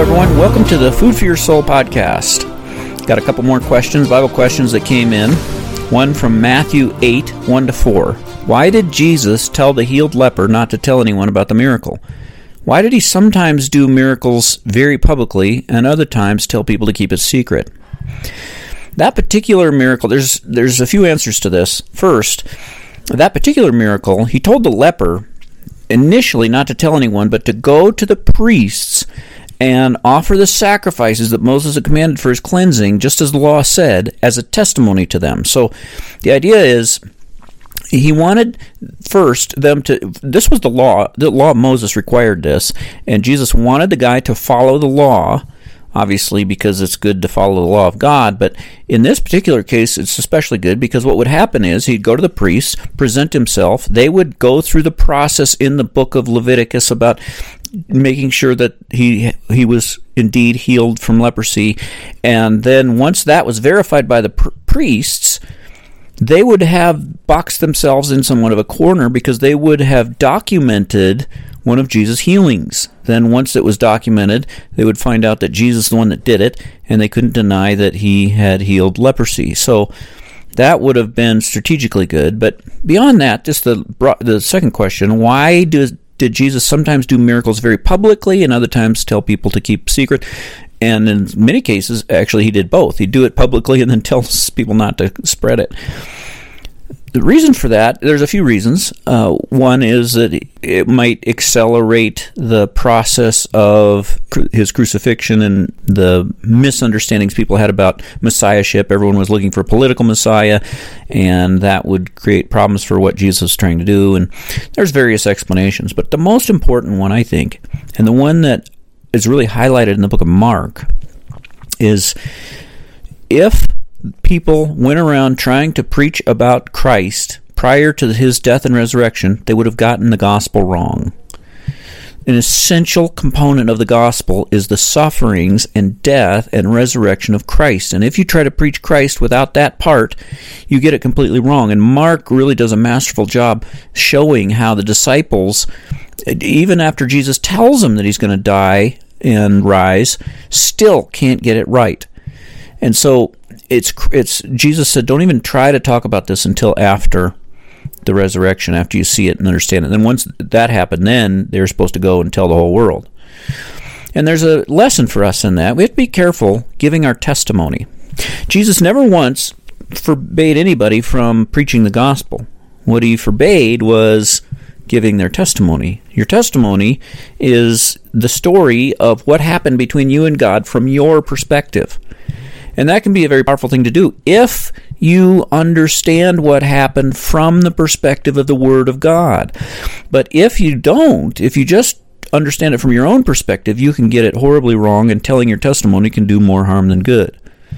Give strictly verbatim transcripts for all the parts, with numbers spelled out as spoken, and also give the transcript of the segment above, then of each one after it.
everyone. Welcome to the Food for Your Soul podcast. Got a couple more questions, Bible questions that came in. One from Matthew eight, one to four. Why did Jesus tell the healed leper not to tell anyone about the miracle? Why did he sometimes do miracles very publicly and other times tell people to keep it secret? That particular miracle, there's there's a few answers to this. First, that particular miracle, he told the leper initially not to tell anyone, but to go to the priests and offer the sacrifices that Moses had commanded for his cleansing, just as the law said, as a testimony to them. So the idea is, he wanted first them to, this was the law, the law of Moses required this, and Jesus wanted the guy to follow the law, obviously because it's good to follow the law of God, but in this particular case it's especially good because what would happen is he'd go to the priests, present himself, they would go through the process in the book of Leviticus about making sure that he he was indeed healed from leprosy, and then once that was verified by the pr- priests, they would have boxed themselves in somewhat of a corner because they would have documented one of Jesus' healings. Then once it was documented, they would find out that Jesus is the one that did it, and they couldn't deny that he had healed leprosy. So that would have been strategically good. But beyond that, just the the second question, why does did Jesus sometimes do miracles very publicly and other times tell people to keep secret? And in many cases, actually, he did both. He'd do it publicly and then tell people not to spread it. The reason for that, there's a few reasons. Uh, one is that it might accelerate the process of his crucifixion and the misunderstandings people had about messiahship. Everyone was looking for a political messiah, and that would create problems for what Jesus was trying to do. And there's various explanations. But the most important one, I think, and the one that is really highlighted in the book of Mark, is if people went around trying to preach about Christ prior to his death and resurrection, they would have gotten the gospel wrong. An essential component of the gospel is the sufferings and death and resurrection of Christ. And if you try to preach Christ without that part, you get it completely wrong. And Mark really does a masterful job showing how the disciples, even after Jesus tells them that he's going to die and rise, still can't get it right. And so it's it's Jesus said, don't even try to talk about this until after the resurrection, after you see it and understand it. And then once that happened, then they're supposed to go and tell the whole world. And there's a lesson for us in that. We have to be careful giving our testimony. Jesus never once forbade anybody from preaching the gospel. What he forbade was giving their testimony. Your testimony is the story of what happened between you and God from your perspective. And that can be a very powerful thing to do if you understand what happened from the perspective of the Word of God. But if you don't, if you just understand it from your own perspective, you can get it horribly wrong, and telling your testimony can do more harm than good.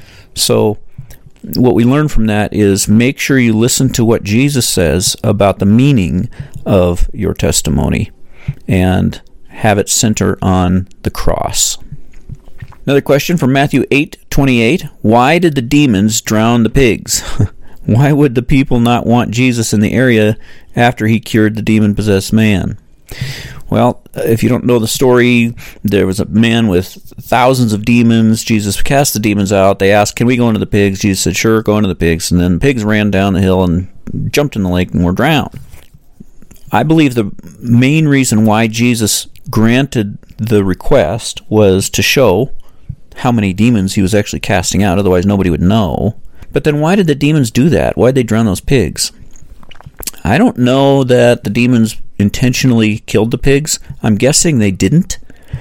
So what we learn from that is make sure you listen to what Jesus says about the meaning of your testimony and have it center on the cross. Another question from Matthew eight twenty-eight. Why did the demons drown the pigs? Why would the people not want Jesus in the area after he cured the demon-possessed man? Well, if you don't know the story, there was a man with thousands of demons. Jesus cast the demons out. They asked, can we go into the pigs? Jesus said, sure, go into the pigs. And then the pigs ran down the hill and jumped in the lake and were drowned. I believe the main reason why Jesus granted the request was to show how many demons he was actually casting out. Otherwise, nobody would know. But then why did the demons do that? Why did they drown those pigs? I don't know that the demons intentionally killed the pigs. I'm guessing they didn't.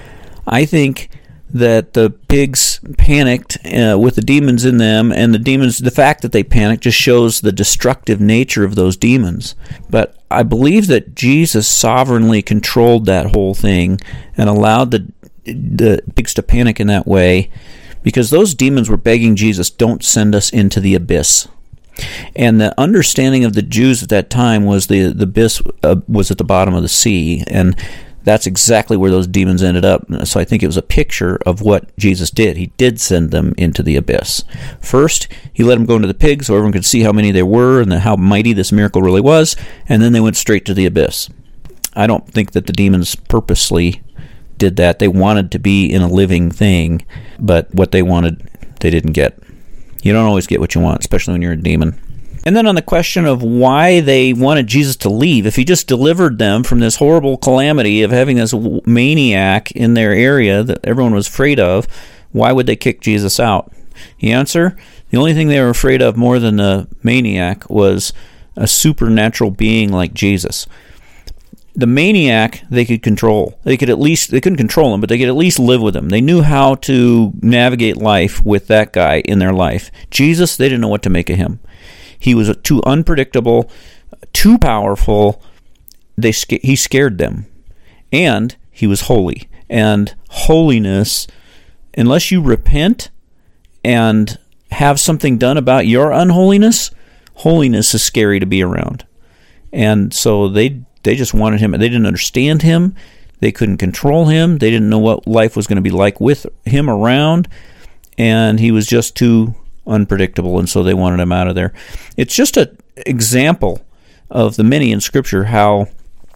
I think that the pigs panicked uh, with the demons in them, and the demons, the fact that they panicked just shows the destructive nature of those demons. But I believe that Jesus sovereignly controlled that whole thing and allowed the the pigs to panic in that way, because those demons were begging Jesus, don't send us into the abyss. And the understanding of the Jews at that time was the, the abyss uh, was at the bottom of the sea, and that's exactly where those demons ended up. So I think it was a picture of what Jesus did. He did send them into the abyss. First, he let them go into the pigs so everyone could see how many there were and how mighty this miracle really was, and then they went straight to the abyss. I don't think that the demons purposely did that. They wanted to be in a living thing, but what they wanted, they didn't get. You don't always get what you want, especially when you're a demon. And then on the question of why they wanted Jesus to leave, if he just delivered them from this horrible calamity of having this maniac in their area that everyone was afraid of, why would they kick Jesus out? The answer, the only thing they were afraid of more than the maniac was a supernatural being like Jesus. The maniac they could control. They could at least, they couldn't control him, but they could at least live with him. They knew how to navigate life with that guy in their life. Jesus, they didn't know what to make of him. He was too unpredictable, too powerful. They he scared them. And he was holy. And holiness, unless you repent and have something done about your unholiness, holiness is scary to be around. And so they they just wanted him. They didn't understand him. They couldn't control him. They didn't know what life was going to be like with him around. And he was just too unpredictable, and so they wanted him out of there. It's just an example of the many in Scripture how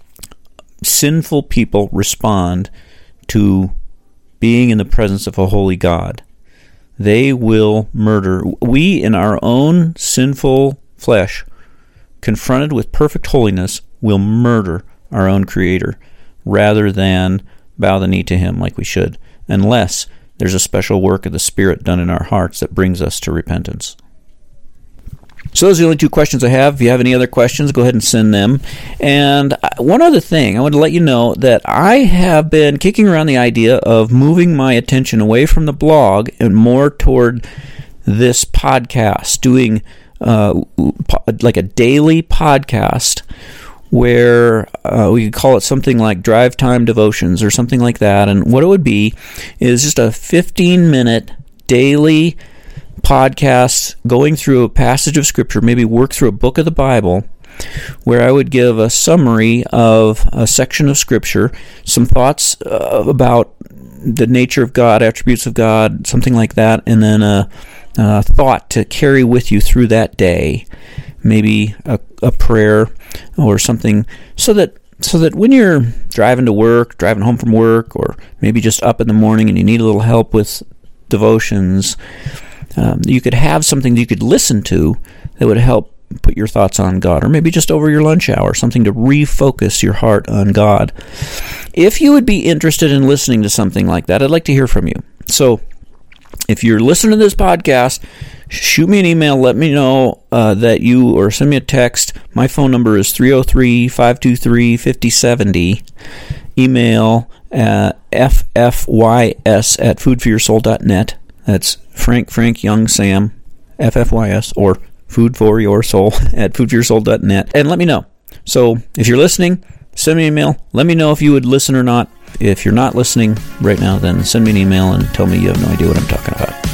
sinful people respond to being in the presence of a holy God. They will murder. We, in our own sinful flesh, confronted with perfect holiness, will murder our own Creator rather than bow the knee to him like we should, unless there's a special work of the Spirit done in our hearts that brings us to repentance. So those are the only two questions I have. If you have any other questions, go ahead and send them. And one other thing, I want to let you know that I have been kicking around the idea of moving my attention away from the blog and more toward this podcast, doing uh, like a daily podcast where uh, we could call it something like Drive Time Devotions or something like that. And what it would be is just a fifteen-minute daily podcast going through a passage of Scripture, maybe work through a book of the Bible, where I would give a summary of a section of Scripture, some thoughts uh, about the nature of God, attributes of God, something like that, and then a, a thought to carry with you through that day. Maybe a, a prayer or something, so that so that when you're driving to work, driving home from work, or maybe just up in the morning and you need a little help with devotions, um, you could have something that you could listen to that would help put your thoughts on God, or maybe just over your lunch hour, something to refocus your heart on God. If you would be interested in listening to something like that, I'd like to hear from you. So if you're listening to this podcast, shoot me an email. Let me know uh, that you, or send me a text. My phone number is three oh three, five two three, five oh seven oh. Email at f f y s at food for your soul dot net. That's Frank, Frank, Young, Sam, F F Y S, or food for your soul at food for your soul dot net. And let me know. So if you're listening, send me an email. Let me know if you would listen or not. If you're not listening right now, then send me an email and tell me you have no idea what I'm talking about.